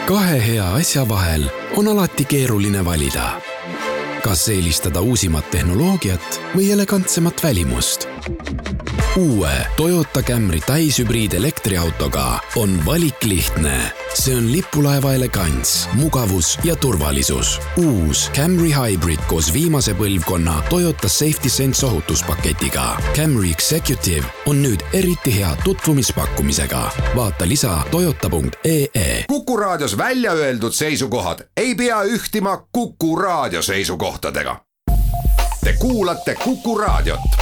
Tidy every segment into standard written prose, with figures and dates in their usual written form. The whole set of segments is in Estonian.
Kahe hea asja vahel on alati keeruline valida. Kas eelistada uusimat tehnoloogiat või elegantsemat välimust? Uue Toyota Camry täishübriid elektriautoga on valik lihtne. See on lipulaeva elegants, mugavus ja turvalisus. Uus Camry Hybrid koos viimase põlvkonna Toyota Safety Sense ohutuspaketiga. Camry Executive on nüüd eriti hea tutvumispakkumisega. Vaata lisa toyota.ee. Kuku raadios välja öeldud seisukohad ei pea ühtima Kuku raadio seisukohtadega. Te kuulate Kuku raadiot.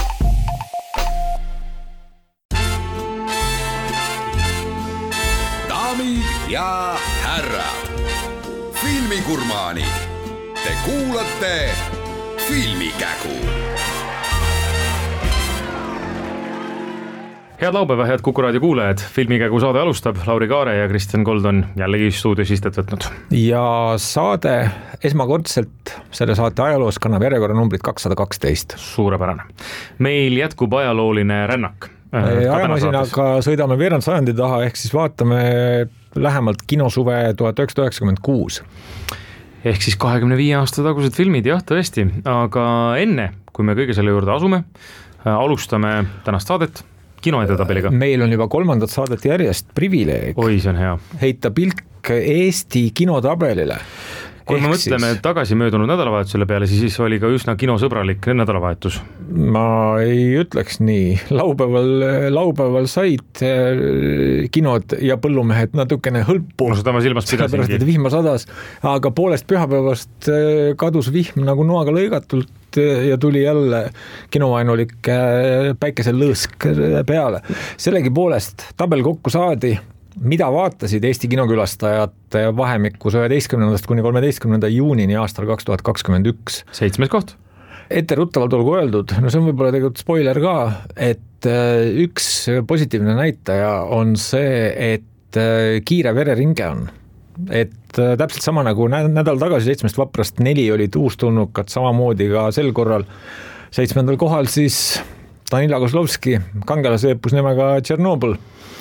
Ja härrad, filmigurmaanid, te kuulate Filmikägu. Head laupäeva, head Kuku raadio kuulajad. Filmikägu saade alustab. Lauri Kaare ja Kristjan Kold on jällegi stuudios istet võtnud. Ja saade esmakordselt selle saate ajaloos kannab järjekorra numbrit 212. Suurepärane. Meil jätkub ajalooline rännak. Ajamasinaga sõidame veerand sajandi taha, ehk siis vaatame lähemalt kinosuve 1996. Ehk siis 25 aasta tagused filmid, jah, tõesti. Aga enne, kui me kõige selle juurde asume, alustame tänast saadet kinoedetabeliga. Meil on juba 3. saadet järjest privileeg. Oi, see on hea. Heita pilk Eesti kinotabelile. Kui me mõtleme tagasi möödunud nädalavahetusele peale, siis oli ka üsna kinosõbralik nädalavahetus. Ma ei ütleks nii. Laupäeval said kinod ja põllumehed natukene hõlpu. No seda ma silmas pidasingi. Vihma sadas, aga poolest pühapäevast kadus vihm nagu noaga lõigatult ja tuli jälle kinovaenulik päikesel lõõsk peale. Sellegi poolest tabel kokku saadi, mida vaatasid Eesti kinokülastajad vahemikus 11. kuni 13. juunini aastal 2021. 7. koht. Etteruttavalt olgu öeldud, no see on võib-olla tegelikult spoiler ka, et üks positiivne näitaja on see, et kiire vereringe on. Et täpselt sama nagu nädal tagasi 7. vaprast 4 olid uustulnukad, samamoodi ka sel korral 7. kohal siis Danila Kozlovski kangelase-eepus nimega Tšernobõl.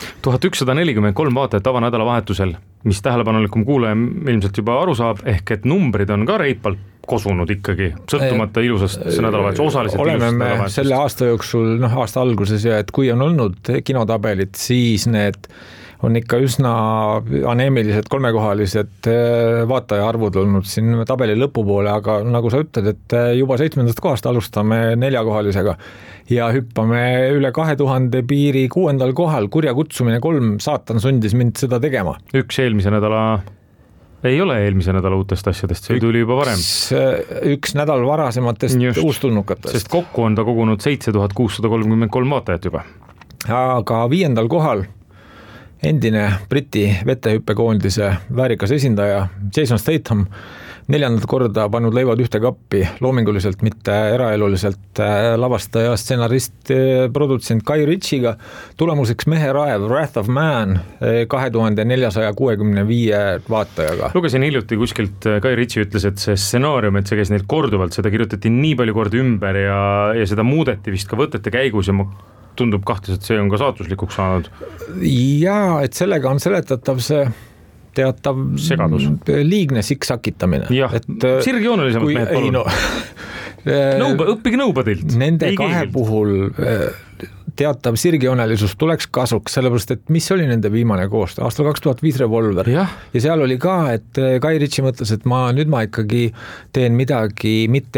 1143 vaatajat avanädalavahetusel, mis tähelepanelikum kuulaja ilmselt juba aru saab, ehk et numbrid on ka reipalt kosunud ikkagi, sõltumata ilusast nädalavahetus, osaliselt oleme ilusast me nädalavahetusest. Selle aasta jooksul, aasta alguses ja et kui on olnud kinotabelit, siis need on ikka üsna aneemilised kolmekohalised vaataja arvud olnud siin tabeli lõpupoole, aga nagu sa ütled, et juba 7. kohast alustame 4-kohalisega ja hüppame üle 2000 piiri 6. kohal, kurja kutsumine 3, saatan sundis mind seda tegema. Üks eelmise nädala eelmise nädala uutest asjadest, see tuli juba varem. Üks nädal varasematest uustulnukatest. Sest kokku on ta kogunud 7633 vaatajat juba. Aga 5. kohal endine Briti vetehüppekoondise väärikas esindaja Jason Statham 4. korda pannud leivad ühte kappi, loominguliselt, mitte eraeluliselt lavastaja, stsenarist, produtsent Guy Ritchie'ga, tulemuseks Mehe raev, Wrath of Man 2465 vaatajaga. Lugesin hiljuti kuskilt, Guy Ritchie ütles, et see stsenaarium, et see käis neil korduvalt, seda kirjutati nii palju kordi ümber ja seda muudeti vist ka võtete käigus ja tundub kahtlus, et see on ka saatuslikuks saanud. Jaa, et sellega on seletatav see teatav segadus. Liigne siksakitamine. Jah, sirgjoonelisemalt mehed palun. Õppige nõubadilt. Nende kahe puhul teatav sirgjoonelisus tuleks kasuks, sellepärast, et mis oli nende viimane koostöö? Aastal 2005 Revolver. Ja seal oli ka, et Guy Ritchie mõtles, et nüüd ma ikkagi teen midagi mitte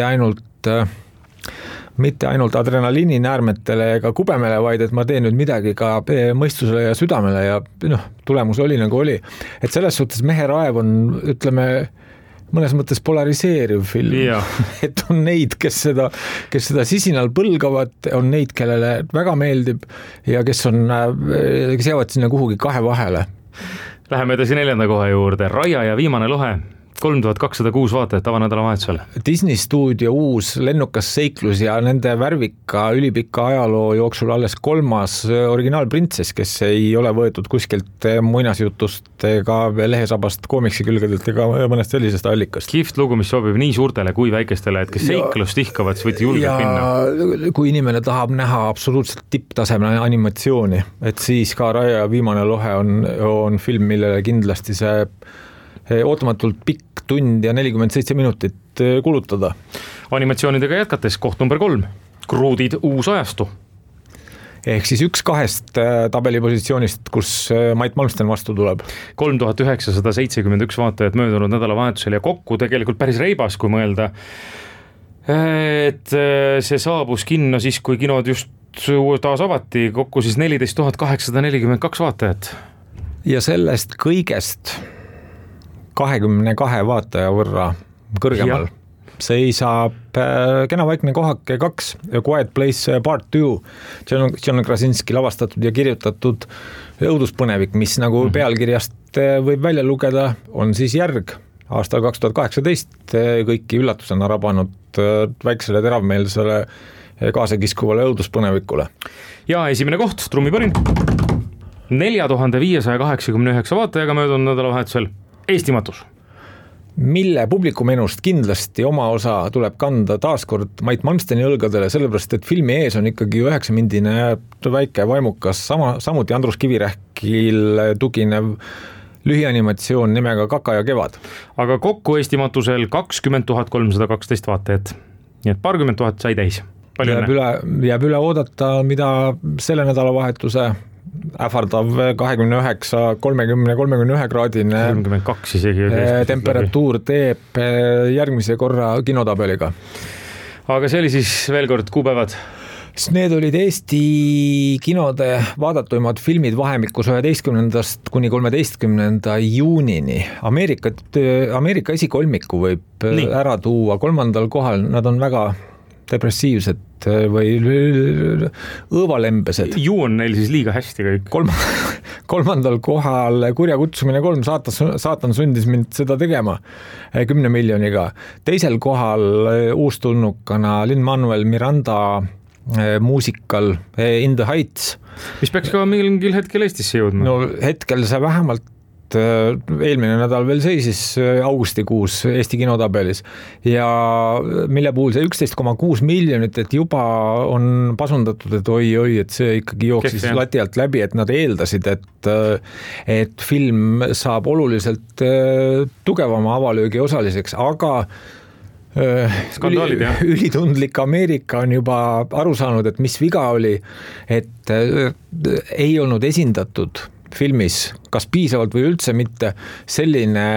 ainult adrenaliini näärmetele ega kubemele, vaid et ma teen nüüd midagi ka mõistusele ja südamele ja tulemus oli nagu oli. Et selles suhtes Mehe raev on, ütleme, mõnes mõttes polariseeriv film. Et on neid, kes seda sisinal põlgavad, on neid, kellele väga meeldib ja kes jäävad sinna kuhugi kahe vahele. Läheme edasi 4. koha juurde. Raia ja viimane lohe. 3206 vaatajat avanädalavahetusel. Disney stuudio uus lennukas seiklus ja nende värvika ülipika ajaloo jooksul alles 3. originaalprintsess, kes ei ole võetud kuskilt muinasjutust ega lehesabast koomiksi külgedelt ega mõnest sellisest allikast. Kihvt lugu, mis sobib nii suurtele kui väikestele, et kes seiklust ihkavad, siis võite julgelt minna. Kui inimene tahab näha absoluutselt tipptasemel animatsiooni, et siis ka Raia viimane lohe on film, millele kindlasti see ootamatult pikk tund ja 47 minutit kulutada. Animatsioonidega jätkates koht number 3, Kruudid uus ajastu. Ehk siis üks 2 tabelipositsioonist, kus Mait Malmsten vastu tuleb. 3971 vaatajat möödunud nädalavahetusel ja kokku tegelikult päris reibas, kui mõelda, et see saabus kinno siis, kui kinod just taas avati, kokku siis 14 842 vaatajat. Ja sellest kõigest 22 vaataja võrra kõrgemal seisab Kena vaikne kohake 2, A Quiet Place Part 2, John Krasinski lavastatud ja kirjutatud õuduspõnevik, mis nagu pealkirjast võib välja lugeda, on siis järg aastal 2018 kõiki üllatusena rabanud väiksele teravmeelsele kaasakiskuvale õuduspõnevikule. Ja esimene koht, trummipõrin, 4589 vaatajaga möödunud nädalavahetusel Eesti matus. Mille publikumenust kindlasti oma osa tuleb kanda taaskord Mait Malmsteni õlgadele, sellepärast et filmi ees on ikkagi 9-mindine väike vaimukas, samuti Andrus Kivirähkil tuginev lühianimatsioon nimega Kaka ja kevad. Aga kokku Eesti matusel 20 312 vaatajat, nii et paarkümmend tuhat sai täis. Jääb üle oodata, mida selle nädalavahetuse ähvardav 29, 30, 31 kraadine 32 isegi temperatuur teeb järgmise korra kinotabeliga. Aga see oli siis veel kord kuupäevad? Need olid Eesti kinode vaadatuimad filmid vahemikus 11. kuni 13. juunini. Ameerika esikolmiku võib ära tuua 3. kohal, nad on väga depressiivsed või õõvalembesed. Ju on neil siis liiga hästi kõik. 3. kohal Kurja kutsumine 3, saatan sundis mind seda tegema 10 miljoniga. 2. kohal uustulnukana Lin-Manuel Miranda muusikal In the Heights. Mis peaks ka mingil hetkel Eestisse jõudma? No hetkel see vähemalt eelmine nädal veel seisis augustikuus Eesti kinotabelis ja mille puhul see 11,6 miljonit, et juba on pasundatud, et oi, et see ikkagi jooksis lati alt läbi, et nad eeldasid, et film saab oluliselt tugevama avalöögi osaliseks, aga ülitundlik Ameerika on juba aru saanud, et mis viga oli, et ei olnud esindatud filmis, kas piisavalt või üldse mitte, selline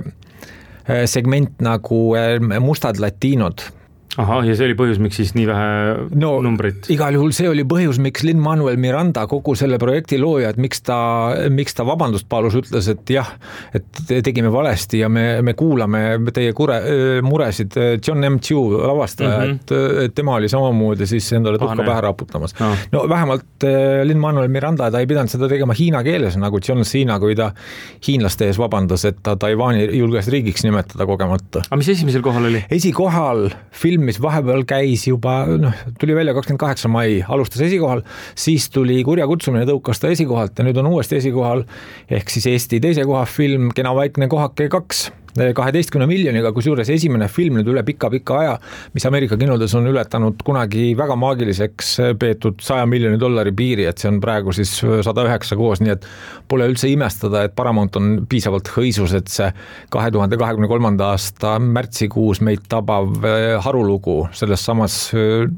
segment nagu mustad latiinod. Aha, ja see oli põhjus, miks siis nii vähe numbrit? Igal juhul see oli põhjus, miks Lin-Manuel Miranda, kogu selle projekti looja, et miks ta vabandust palus, ütles, et jah, et tegime valesti ja me kuulame teie muresid. John M. Chu lavastaja, et tema oli samamoodi siis endale tuhka pähe raputamas. No vähemalt Lin-Manuel Miranda, ta ei pidanud seda tegema hiina keeles, nagu John Cena, kui ta hiinlaste ees vabandas, et ta Taiwani julges riigiks nimetada kogemata. Aga mis esimesel kohal oli? Esikohal film, mis vahepeal käis juba, tuli välja 28 mai, alustas esikohal, siis tuli Kurja kutsumine, tõukas ta esikohalt ja nüüd on uuesti esikohal, ehk siis Eesti teise koha film Kena vaikne kohake 2, 12 miljoniga, kusjuures esimene film nüüd üle pika aja, mis Ameerika kinodes on ületanud kunagi väga maagiliseks peetud $100 miljoni piiri, et see on praegu siis 109 koos, nii et pole üldse imestada, et Paramount on piisavalt hõisus, et see 2023. aasta märtsikuus meid tabav harulugu selles samas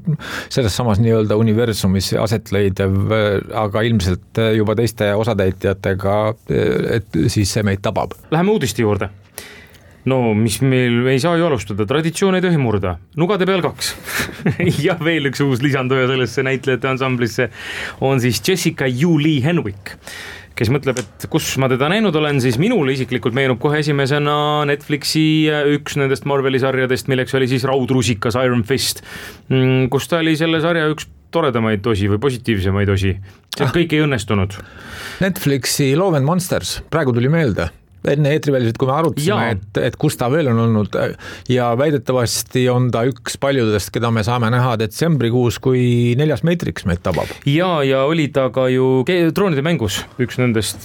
nii-öelda universumis aset leidev, aga ilmselt juba teiste osatäitjatega, et siis see meid tabab. Läheme uudiste juurde. No, mis meil ei saa ju alustada, traditsioon ei tohi murda. Nugade peal 2. ja veel üks uus lisanduja sellesse näitlejate ansamblisse on siis Jessica Julie Henwick, kes mõtleb, et kus ma teda näinud olen, siis minul isiklikult meenub kohe esimesena Netflixi üks nendest Marveli sarjadest, milleks oli siis Raudrusikas Iron Fist, kus ta oli selle sarja üks toredamaid osi või positiivsemaid osi. See kõik ei õnnestunud. Netflixi Love and Monsters, praegu tuli meelde. Enne eetriväliselt, kui me arutasime, et kus ta veel on olnud ja väidetavasti on ta üks paljudest, keda me saame näha detsembrikuus, kui 4. Matrix meid tabab. Ja oli ta ka ju Troonide mängus, üks nendest,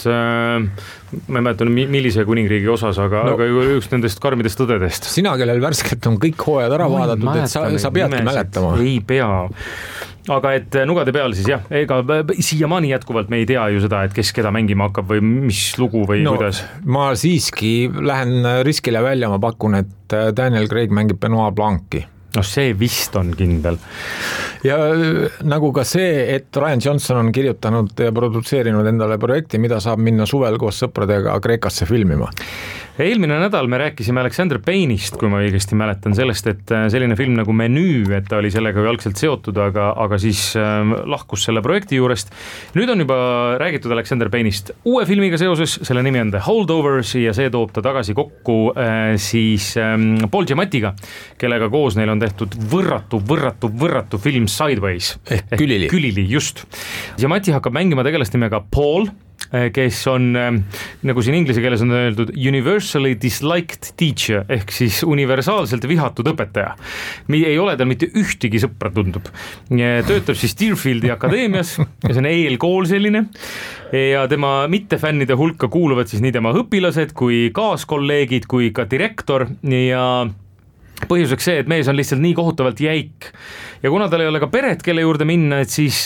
ma ei mäleta millise kuningriigi osas, aga üks nendest karmidest tõdedest. Sina, kellel värskelt on kõik hooajad ära vaadatud, et sa peadki mäletama. Ei pea. aga et nugade peal siis jah, ega siiamaani jätkuvalt me ei tea ju seda, et kes keda mängima hakkab või mis lugu või kuidas. Ma siiski lähen riskile välja, ma pakun, et Daniel Craig mängib Benoit Blanc'i. No see vist on kindel. Ja nagu ka see, et Ryan Johnson on kirjutanud ja produtseerinud endale projekti, mida saab minna suvel koos sõpradega Kreekasse filmima. Eelmine nädal me rääkisime Alexander Payne'ist, kui ma õigesti mäletan sellest, et selline film nagu Menü, et ta oli sellega algselt seotud, aga siis lahkus selle projekti juurest. Nüüd on juba räägitud Alexander Payne'ist uue filmiga seoses, selle nimi on The Holdovers ja see toob ta tagasi kokku siis Paul Giamattiga, kellega koos neil on tehtud võrratu film Sideways. Ehk Külili. Külili, just. Giamatti hakkab mängima tegelast nimega Paul, kes on, nagu siin inglise keeles on öeldud, universally disliked teacher, ehk siis universaalselt vihatud õpetaja. Ei ole tal mitte ühtegi sõpra, tundub. Töötab siis Deerfieldi akadeemias, see on eelkool selline, ja tema mittefännide hulka kuuluvad siis nii tema õpilased kui kaaskolleegid kui ka direktor ja põhjuseks see, et mees on lihtsalt nii kohutavalt jäik ja kuna tal ei ole ka peret, kelle juurde minna, et siis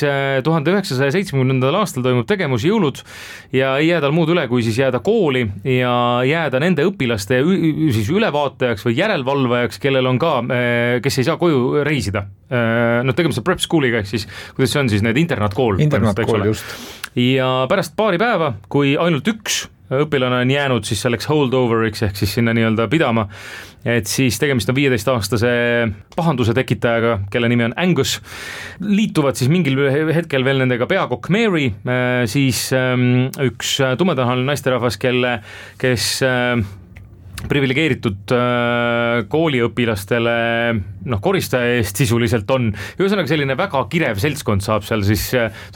1970. aastal toimub tegevusjõulud ja ei jää tal muud üle, kui siis jääda kooli ja jääda nende õpilaste siis ülevaatajaks või järelvalvajaks, kellel on ka, kes ei saa koju reisida. No tegemist prep schooliga, ehk siis kuidas see on siis need internaatkool. Internaatkool, just. Ja pärast paari päeva, kui ainult üks õpilane on jäänud siis selleks holdoveriks ehk siis sinna nii-öelda pidama, et siis tegemist on 15-aastase pahanduse tekitajaga, kelle nimi on Angus. Liituvad siis mingil hetkel veel nendega peakokk Mary, siis üks tumedahaline naisterahvas, kes privilegeeritud kooliõpilastele koristaja eest sisuliselt on. Ühesõnaga selline väga kirev seltskond saab seal siis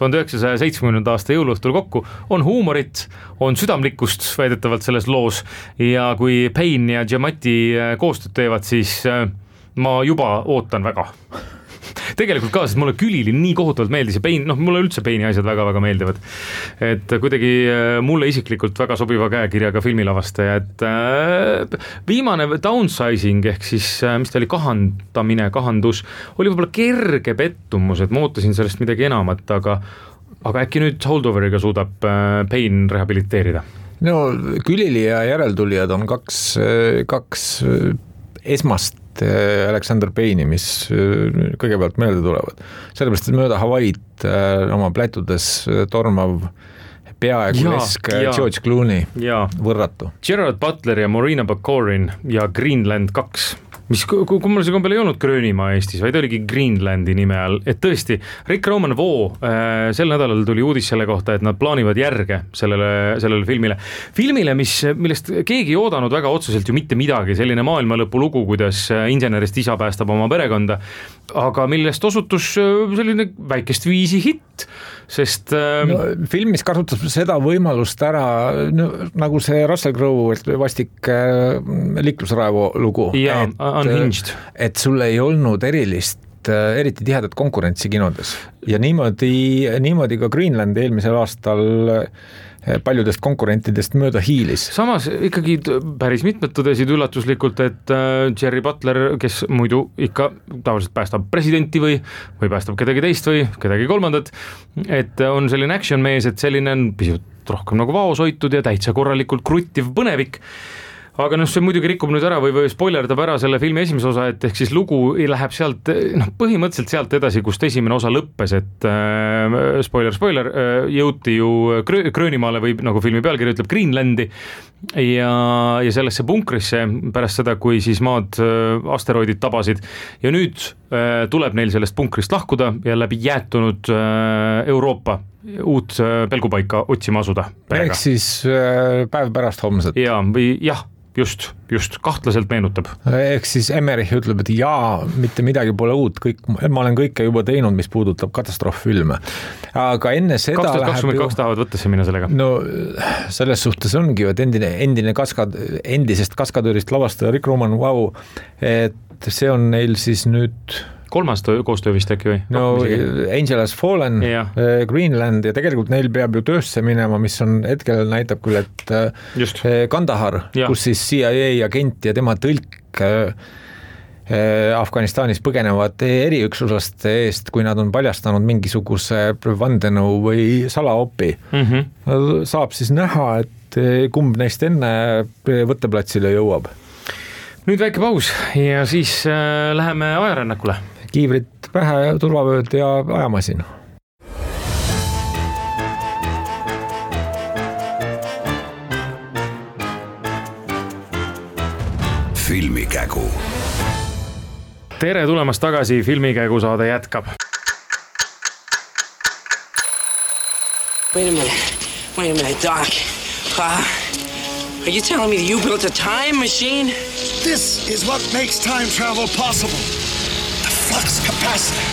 1970. aasta jõuluõhtul kokku. On huumorit, on südamlikkust väidetavalt selles loos ja kui Payne ja Giamatti koostööd teevad, siis ma juba ootan väga. Tegelikult ka, sest mulle Külili nii kohutavalt meeldis ja Payne, mulle üldse Payne'i asjad väga-väga meeldivad. Et kuidagi mulle isiklikult väga sobiva käekirjaga filmilavastaja, et viimane downsizing ehk siis, mis ta oli, kahandus, oli võib-olla kerge pettumus, et ma ootasin sellest midagi enamat, aga äkki nüüd Holdoveriga suudab Payne rehabiliteerida? No Külili ja järeltulijad on kaks esmast Alexander Payne'i, mis kõigepealt meelde tulevad. Sellepärast, et mööda Hawaiid oma plätudes tormav peaaegu lesk George Clooney, võrratu. Gerard Butler ja Marina Baccarin ja Greenland 2. Mis kummalise kombel ei olnud Gröönimaa Eestis, vaid oligi Greenlandi nime all, et tõesti, Rick Roman Voo sel nädalal tuli uudis selle kohta, et nad plaanivad järge sellele filmile, millest keegi ei oodanud väga otseselt ju mitte midagi, selline maailmalõpu lugu, kuidas insenerist isa päästab oma perekonda, aga millest osutus selline väikest viisi hitt, sest filmis kasutab seda võimalust ära, nagu see Russell Crowe vastik liiklusraevu lugu. Unhinged. Et sul ei olnud eriti tihedat konkurentsi kinodes ja niimoodi ka Greenland eelmisel aastal paljudest konkurentidest mööda hiilis. Samas ikkagi päris mitmed tõdesid üllatuslikult, et Jerry Butler, kes muidu ikka tavaliselt päästab presidenti või päästab kedagi teist või kedagi kolmandat, et on selline action mees, et selline on pisut rohkem nagu vaoshoitud ja täitsa korralikult kruttiv põnevik. Aga see muidugi rikub nüüd ära või spoilerdab ära selle filmi esimese osa, et ehk siis lugu läheb sealt, põhimõtteliselt sealt edasi, kust esimene osa lõppes, et spoiler, jõuti ju Gröönimaale või nagu filmi pealkiri ütleb Greenlandi ja sellesse punkrisse pärast seda, kui siis maad asteroidid tabasid ja nüüd tuleb neil sellest punkrist lahkuda ja läbi jäätunud Euroopa uut pelgupaika otsima asuda. Ehk siis päev pärast homset. Just, kahtlaselt meenutab. Ehk siis Emmerich ütleb, et mitte midagi pole uut, ma olen kõike juba teinud, mis puudutab katastrooffilme. Aga enne seda 2022 tahavad võttesse minna sellega. No selles suhtes ongi ju, et endisest kaskadöörist lavastaja Rick Roman et see on neil siis nüüd kolmas koostöö vist äkki või? No Angel Has Fallen, Greenland ja tegelikult neil peab ju töösse minema, mis on hetkel näitab küll, et Kandahar, kus siis CIA agent ja tema tõlk Afganistanis põgenevad eriüksuslaste eest, kui nad on paljastanud mingisuguse vandenõu või salaopi. Saab siis näha, et kumb neist enne võtteplatsile jõuab. Nüüd väike paus ja siis läheme ajarännakule. Kiivrit pähe, turvavööd ja ajamasin. Filmikägu. Tere tulemast tagasi, Filmikägu saade jätkab. Wait a minute, Doc. Are you telling me that you built a time machine? This is what makes time travel possible. The flux capacitor.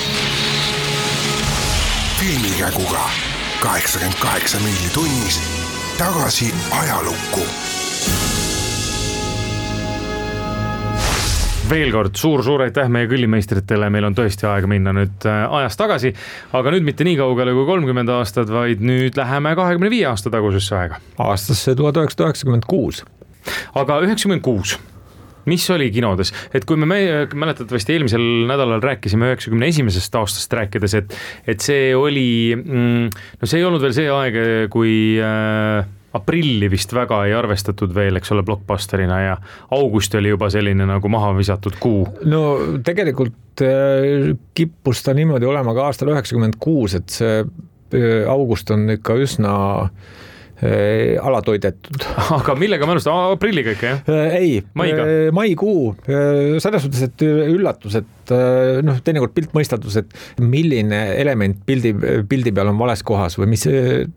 Filmikäguga 88 miili tunnis tagasi ajalukku. Veel kord suur aitäh meie kõllimeistritele, meil on tõesti aega minna nüüd ajas tagasi, aga nüüd mitte nii kaugele kui 30 aastat, vaid nüüd läheme 25 aasta tagusesse aega. Aastasse 1996. Aga 96, mis oli kinodes? Et kui me mäletatavasti eelmisel nädalal rääkisime 91. aastast rääkides, et see oli, see ei olnud veel see aeg, kui aprilli vist väga ei arvestatud veel, eks ole, blockbusterina ja august oli juba selline nagu maha visatud kuu. No tegelikult kippus ta niimoodi olema ka aastal 96, et see august on ikka üsna alatoidetud. Aga millega ma alustad? Aprilliga ikka, jah? Ei, maikuu. Selles mõttes, et üllatus, et teinekord pilt mõistatus, et milline element pildi peal on vales kohas või mis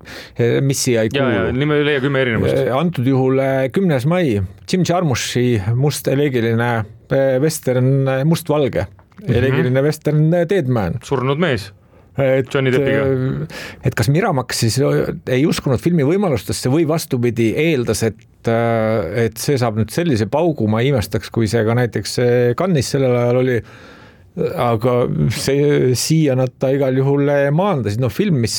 siia ei kuulu. Ja nime leia 10 erinevust. Antud juhul 10. mai, Jim Jarmushi must eleegiline western must-valge. Eleegiline western Deadman. Surnud mees. Johnny Deppiga. Et kas Miramax siis ei uskunud filmi võimalustesse või vastupidi eeldas, et see saab nüüd sellise paugu, ma imestaks, kui see ka näiteks Cannes'is sellel ajal oli, aga see siia nad ta igal juhul maandasid.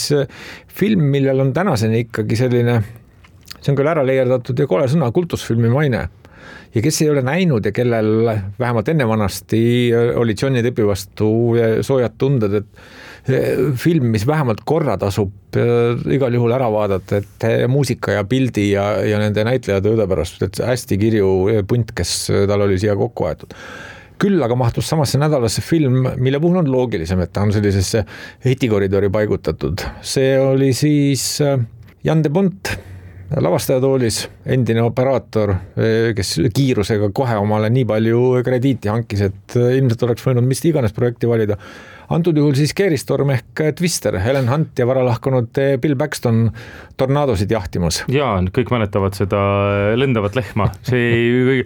Film, millel on tänaseni ikkagi selline, see on küll ära leierdatud ja kole sõna, kultusfilmi maine. Ja kes ei ole näinud ja kellel vähemalt enne vanasti oli Johnny Deppi vastu soojad tunded, et film, mis vähemalt korra tasub igal juhul ära vaadata, et muusika ja pildi ja nende näitlejad õudepärast, et hästi kirju punt, kes tal oli siia kokku aetud. Küll aga mahtus samasse nädalasse film, mille puhul on loogilisem, et ta on sellisesse hitikoridori paigutatud. See oli siis Jan de Bont, lavastajatoolis, endine operaator, kes kiirusega kohe omale nii palju krediiti hankis, et ilmselt oleks võinud mis iganes projekti valida. Antud juhul siis keeristorm ehk Twister, Helen Hunt ja varalahkunud Bill Paxton tornaadosid jahtimas. Jaa, kõik mäletavad seda lendavat lehma. See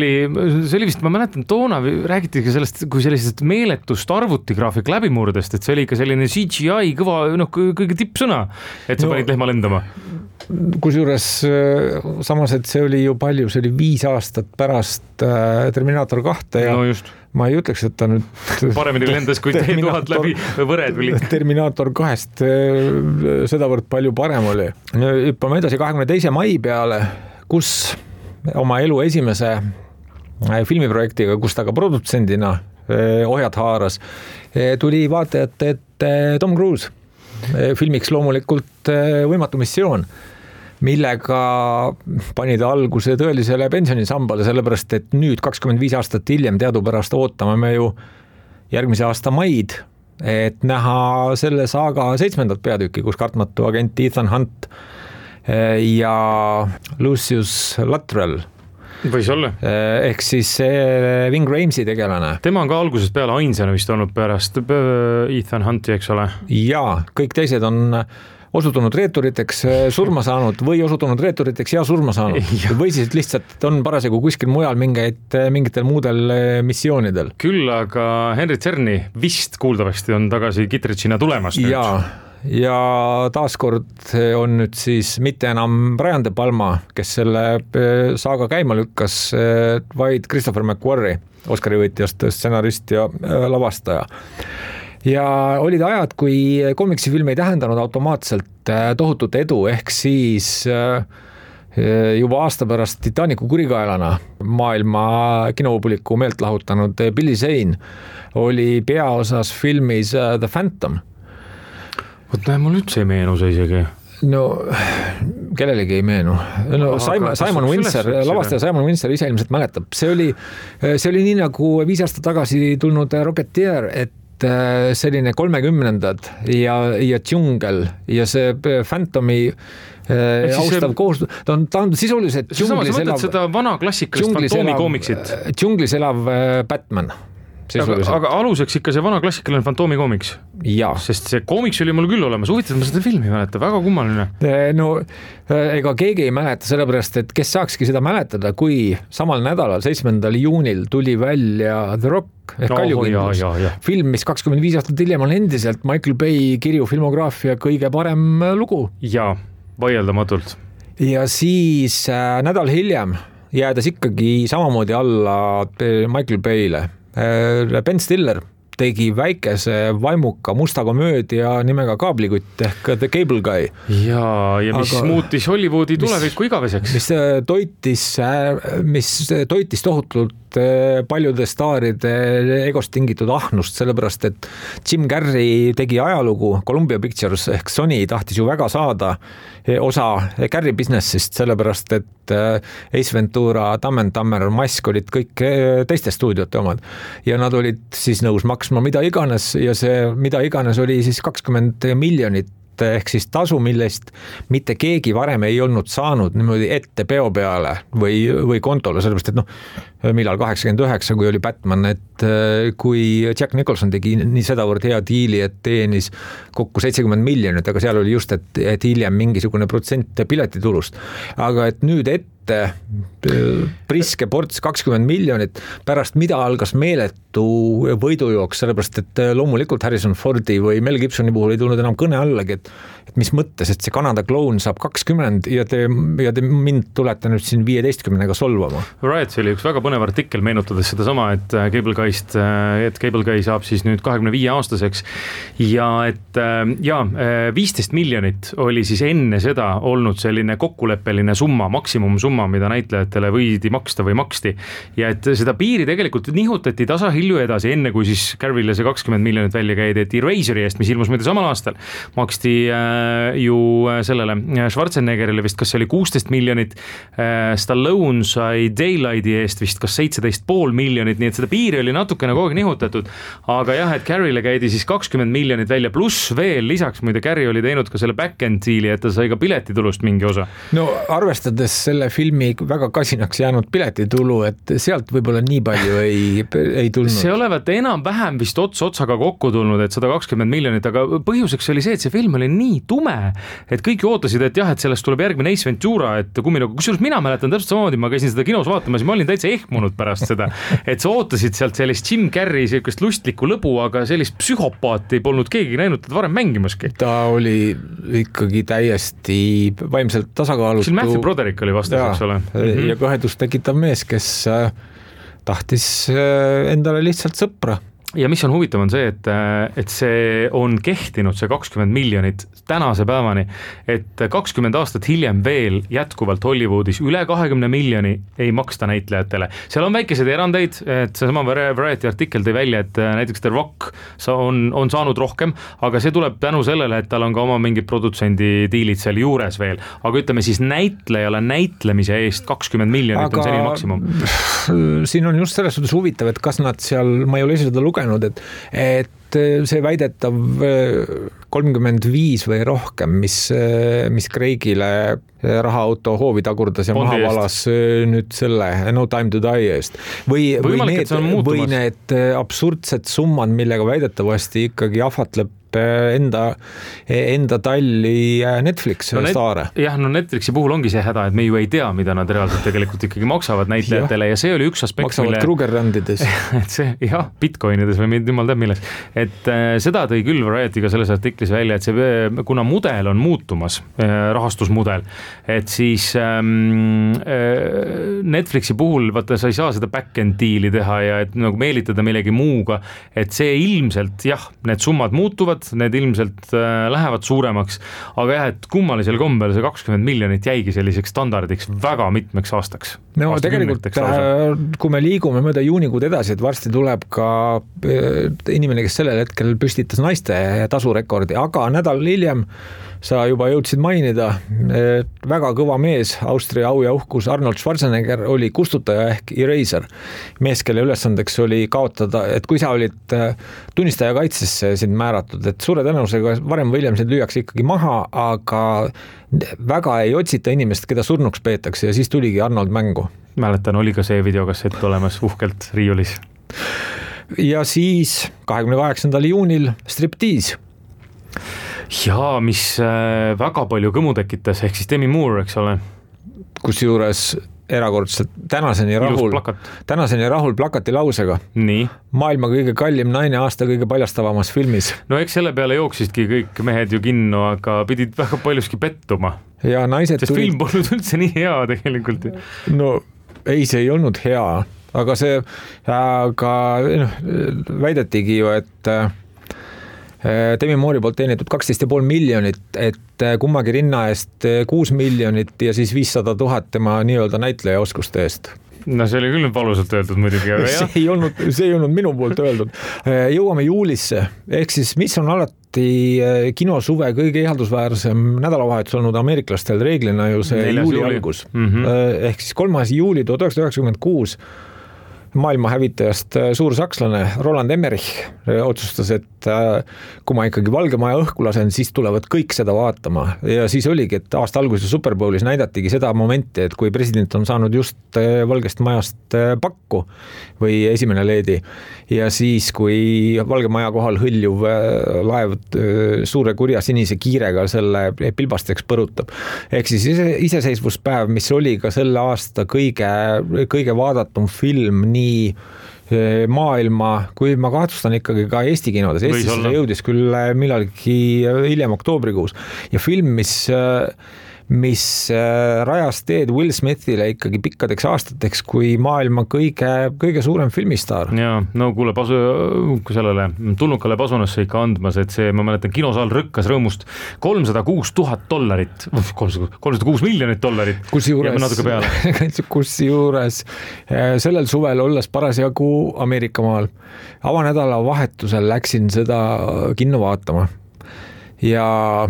oli vist, ma mäletan, toona räägiti sellest, kui sellisest meeletust arvutigraafik läbimurdest, et see oli ikka selline CGI kõva, kõige tippsõna, et sa panid lehma lendama. Kusjuures samas, et see oli ju palju, see oli 5 aastat pärast Terminaator 2 ja ma ei ütleks, et ta nüüd paremini lendas, kui 1000 läbi võred või Terminaator 2 sedavõrd palju parem oli. Hüppame edasi 22. mai peale, kus oma elu esimese filmiprojektiga, kus ta ka produtsendina ohjad haaras, tuli vaatajate ette Tom Cruise. Filmiks loomulikult Võimatu missioon, millega pani ta alguse tõelisele pensionisambale, sellepärast et nüüd 25 aastat hiljem teadupärast ootame me ju järgmise aasta maid, et näha selle saaga 7. peatükki, kus kartmatu agent Ethan Hunt ja Lucius Luttrell võis olla. Ehk siis Ving Rhamesi tegelane. Tema on ka algusest peale ainsana vist olnud pärast Ethan Hunti, eks ole? Jaa, kõik teised on osutunud reeturiteks, surma saanud või osutunud reeturiteks ja surma saanud. Või siis lihtsalt on parasjagu kuskil mujal mingitel muudel missioonidel. Küll aga Henry Czerny vist kuuldavasti on tagasi Kittridžina tulemas nüüd. Ja taaskord on nüüd siis mitte enam Brian De Palma, kes selle saaga käima lükkas, vaid Christopher McQuarrie, Oscari võitjast stsenarist ja lavastaja. Ja olid ajad, kui komiksifilm ei tähendanud automaatselt tohutut edu, ehk siis juba aasta pärast Titanicu kurikaelana maailma kinopubliku meelt lahutanud Billy Zane oli peaosas filmis The Phantom. Mul üldse ei meenu see isegi. No kellelegi ei meenu. No, Simon Windsor, lavastaja Simon Windsor ise ilmselt mäletab. See oli nii nagu 5 aastat tagasi tulnud Rocketeer, et selline 30ndad ja džungel ja see Phantomi austav koostöö. Ta on sisuliselt džunglis elav... seda vana klassikalist Fantoomi koomiksit. Džunglis elav Batman. Aga aluseks ikka see vana klassikaline Fantoomi koomiks. Ja. Sest see koomiks oli mul küll olemas. Huvitav, ma seda filmi ei mäleta. Väga kummaline. No ega keegi ei mäleta, sellepärast, et kes saakski seda mäletada, kui samal nädalal, 7. juunil tuli välja The Rock ehk Kaljukindlus. Film, mis 25 aastat hiljem on endiselt Michael Bay kirju filmograafia kõige parem lugu. Ja, vaieldamatult. Ja siis nädal hiljem jäädes ikkagi samamoodi alla Michael Bay'le. Ben Stiller tegi väikese vaimuka musta komöödia nimega Kaablikutt ehk The Cable Guy. Ja mis muutis Hollywoodi tulevikku igaveseks. Mis toitis tohutult paljude staaride egost tingitud ahnust, sellepärast, et Jim Carrey tegi ajalugu, Columbia Pictures ehk Sony tahtis ju väga saada osa Carrey businessist, sellepärast, et Ace Ventura, Dumb and Dumber, Mask olid kõik teiste stuudiote omad ja nad olid siis nõus maksma mida iganes ja see mida iganes oli siis 20 miljonit ehk siis tasu, millest mitte keegi varem ei olnud saanud niimoodi ette peo peale või kontole, sellepärast, et millal 89, kui oli Batman, et kui Jack Nicholson tegi nii sedavõrd hea diili, et teenis kokku 70 miljonit, aga seal oli just, et hiljem mingisugune protsent piletitulust. Aga et nüüd priske ports 20 miljonit, pärast mida algas meeletu võidujooks, sellepärast, et loomulikult Harrison Fordi või Mel Gibsoni puhul ei tulnud enam kõne allagi, et mis mõttes, et see Kanada kloun saab 20 ja te mind tulete nüüd siin 15-ga solvama. Right, see oli üks väga põnev artikkel meenutades seda sama, et Cable Guy saab siis nüüd 25 aastaseks ja et 15 miljonit oli siis enne seda olnud selline kokkuleppeline summa, maksimumsumma, mida näitlejatele võidi maksta või maksti ja et seda piiri tegelikult nihutati tasahilju edasi, enne kui siis Carrey'le see 20 miljonit välja käidi, et Eraseri eest, mis ilmus muide samal aastal, maksti ju sellele Schwarzeneggerile vist, kas see oli 16 miljonit, Stallone sai Daylighti eest vist kas 17,5 miljonit, nii et seda piiri oli natukene kogu aeg nihutatud, aga jah, et Carrey'le käidi siis 20 miljonit välja, pluss veel lisaks muide Carrey oli teinud ka selle back-end diili, et ta sai ka piletitulust mingi osa. No arvestades selle filmi väga kasinaks jäänud piletitulu, et sealt võib-olla nii palju ei tulnud. See olevat enam-vähem vist otsaga kokku tulnud, et 120 miljonit, aga põhjuseks oli see, et see film oli nii tume, et kõik ootasid, et jah, et sellest tuleb järgmine Ace Ventura, et kusjuures mina mäletan täpselt samamoodi, ma käisin seda kinos vaatamas ja ma olin täitsa ehmunud pärast seda, et sa ootasid sealt sellist Jim Carrey sellist lustlikku lõbu, aga sellist psühhopaati polnud keegi näinud teda varem mängimaski. Ta oli ikkagi täiesti vaimselt tasakaalustu. Siin Matthew Broderick oli vastas, eks ole. Ja kõhedust tekitav mees, kes tahtis endale lihtsalt sõpra. Ja mis on huvitav on see, et see on kehtinud see 20 miljonit tänase päevani, et 20 aastat hiljem veel jätkuvalt Hollywoodis üle 20 miljoni ei maksta näitlejatele. Seal on väikesed erandeid, et see sama Variety artikkel tõi välja, et näiteks The Rock on saanud rohkem, aga see tuleb tänu sellele, et tal on ka oma mingid produtsendi diilid seal juures veel. Aga ütleme siis näitlejale näitlemise eest 20 miljonit on selline maksimum. Siin on just selles suhtes huvitav, et kas nad seal, ma ei ole ise seda lugenud, et see väidetav 35 või rohkem, mis Craigile rahaauto hoovi tagurdas ja maha valas nüüd selle No Time to Die eest. Või need absurdsed summad, millega väidetavasti ikkagi ahvatleb enda talli Netflix staare. Jah, no Netflixi puhul ongi see häda, et me ju ei tea, mida nad reaalselt tegelikult ikkagi maksavad näitlejatele ja see oli üks aspekt, maksavad Krugerrandides. Et see, jah, bitcoinides või jumal teab milles. Et seda tõi küll Variety ka selles artiklis välja, et see, kuna mudel on muutumas, rahastusmudel, et siis Netflixi puhul, vaata, sa ei saa seda back-end diili teha ja et nagu meelitada millegi muuga, et see ilmselt, jah, need summad muutuvad, kasvavad, need ilmselt lähevad suuremaks, aga jah, et kummalisel kombel see 20 miljonit jäigi selliseks standardiks väga mitmeks aastaks. No tegelikult, kui me liigume mööda juunikuud edasi, et varsti tuleb ka inimene, kes sellel hetkel püstitas naiste tasurekordi, aga nädal hiljem sa juba jõudsid mainida, väga kõva mees, Austria au ja uhkus Arnold Schwarzenegger oli kustutaja ehk eraser. Mees, kelle ülesandeks oli kaotada, et kui sa olid tunnistaja kaitsesse sind määratud, et suure tõenäosusega varem või hiljem sind lüüakse ikkagi maha, aga väga ei otsita inimest, keda surnuks peetakse ja siis tuligi Arnold mängu. Mäletan, oli ka see videokassett olemas uhkelt riiulis. Ja siis 28. juunil Striptease. Ja, mis väga palju kõmu tekitas, ehk siis Demi Moore, eks ole. Kusjuures erakordselt tänaseni rahul plakati lausega. Nii. Maailma kõige kallim naine aasta kõige paljastavamas filmis. No eks selle peale jooksisidki kõik mehed ju kinno, aga pidid väga paljuski pettuma. Ja naised sest film polnud üldse nii hea tegelikult. No ei, see ei olnud hea, aga väidetigi ju, et Demi Moore'i poolt teenitud 12,5 miljonit, et kummagi rinna eest 6 miljonit ja siis 500 000 tema nii-öelda näitleja oskuste eest. No see oli küll valusalt öeldud muidugi, aga jah. See ei olnud minu poolt öeldud. Jõuame juulisse, ehk siis mis on alati kinosuve kõige ihaldusväärsem nädalavahetus olnud ameeriklastel reeglina ju see juuli algus. Ehk siis 3. juuli 1996 maailma hävitajast suur sakslane Roland Emmerich otsustas, et kui ma ikkagi Valge Maja õhku lasen, siis tulevad kõik seda vaatama. Ja siis oligi, et aasta alguses Super Bowlis näidatigi seda momenti, et kui president on saanud just Valgest Majast pakku või esimene leedi ja siis, kui Valge Maja kohal hõljuv laev suure kurja sinise kiirega selle pilbasteks põrutab. Ehk siis iseseisvuspäev, mis oli ka selle aasta kõige vaadatum film nii maailma, kui ma kahtlustan ikkagi ka Eesti kinodes. Eestis see jõudis küll millalgi hiljem oktoobrikuus ja film, mis rajas teed Will Smithile ikkagi pikkadeks aastateks kui maailma kõige suurem filmistaar. Ja, no kuule, sellele tulnukale pasunasse ikka andmas, et see, ma mäletan, kinosaal rõkkas rõõmust $306,000, 306 miljonit $, ja natuke peale. Kusjuures sellel suvel olles parasjagu Ameerikamaal avanädala vahetusel läksin seda kinno vaatama ja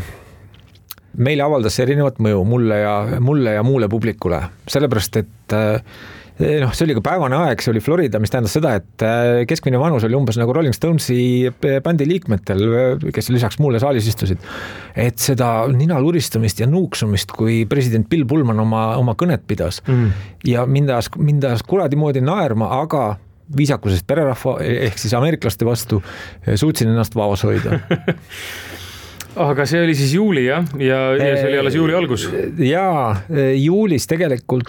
meile avaldas erinevat mõju mulle ja muule publikule, sellepärast, et see oli ka päevane aeg, see oli Florida, mis tähendas seda, et keskmine vanus oli umbes nagu Rolling Stonesi bändi liikmetel, kes lisaks mulle saalis istusid, et seda ninaluristamist ja nuuksumist, kui president Bill Pullman oma kõnet pidas ja mindas kuradi moodi naerma, aga viisakusest pererahva ehk siis ameeriklaste vastu suutsin ennast vaos hoida. Aga see oli siis juuli, jah? Ja see oli alles juuli algus? Jaa, juulis tegelikult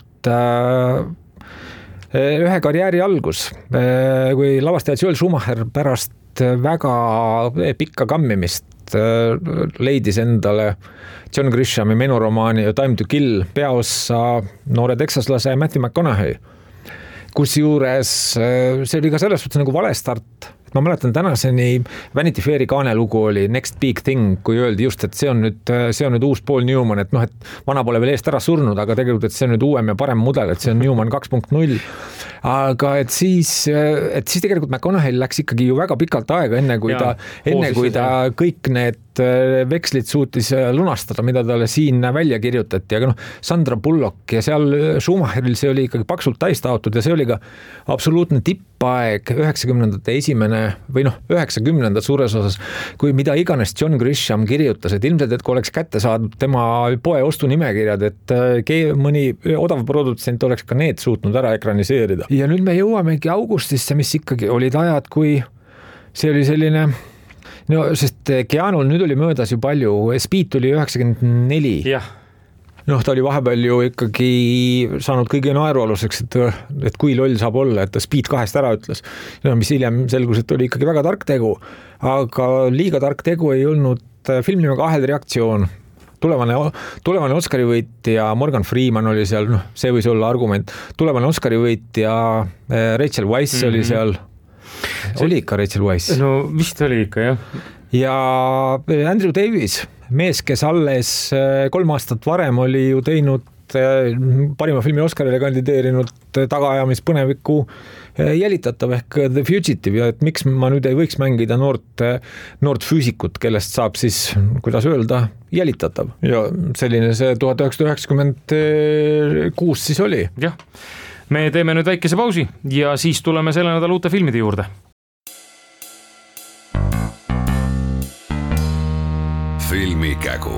ühe karjääri algus, kui lavastaja Joel Schumacher pärast väga pikka kammimist leidis endale John Grishami menuromaani Time to Kill peaossa noore teksaslase Matthew McConaughey. Kusjuures see oli ka selles suhtes nagu vale start. Ma mäletan tänaseni Vanity Fairi kaanelugu oli Next Big Thing, kui öeldi just, et see on nüüd uus Paul Newman, et et vana pole veel eest ära surnud, aga tegelikult, et see on nüüd uuem ja parem mudel, et see on Newman 2.0. Aga et siis tegelikult McConaughey läks ikkagi ju väga pikalt aega, enne kui ta kõik need vekslid suutis lunastada, mida talle siin välja kirjutati, aga Sandra Bullock ja seal Schumacheril see oli ikkagi paksult täistaotud ja see oli ka absoluutne tippaeg 90ndate esimene või 90ndad suures osas, kui mida iganes John Grisham kirjutas, et ilmselt, et kui oleks kätte saadud tema poe ostunimekirjad, et mõni odav produtsent oleks ka need suutnud ära ekraniseerida. Ja nüüd me jõuamegi augustisse, mis ikkagi olid ajad, kui see oli selline, sest Keanul nüüd oli möödas ju palju, Speed tuli 94. Jah. Ta oli vahepeal ju ikkagi saanud kõige naerualuseks, et kui loll saab olla, et ta Speed 2 ära ütles. Mis hiljem selgus, et oli ikkagi väga tark tegu, aga liiga tark tegu ei olnud film nimega Ahelreaktsioon. Tulevane Oscari võitja Morgan Freeman oli seal, see võis olla argument. Tulevane Oscari võitja Rachel Weisz oli seal. Oli ikka Rachel Weisz? No vist oli ikka, jah. ja Andrew Davis, mees, kes alles 3 aastat varem oli ju teinud parima filmi Oscarile kandideerinud tagaajamispõneviku jälitatav ehk The Fugitive ja et miks ma nüüd ei võiks mängida noort füüsikut, kellest saab siis, kuidas öelda, jälitatav ja selline see 1996 siis oli. Jah, me teeme nüüd väikese pausi ja siis tuleme selle nädala uute filmide juurde. Filmikägu.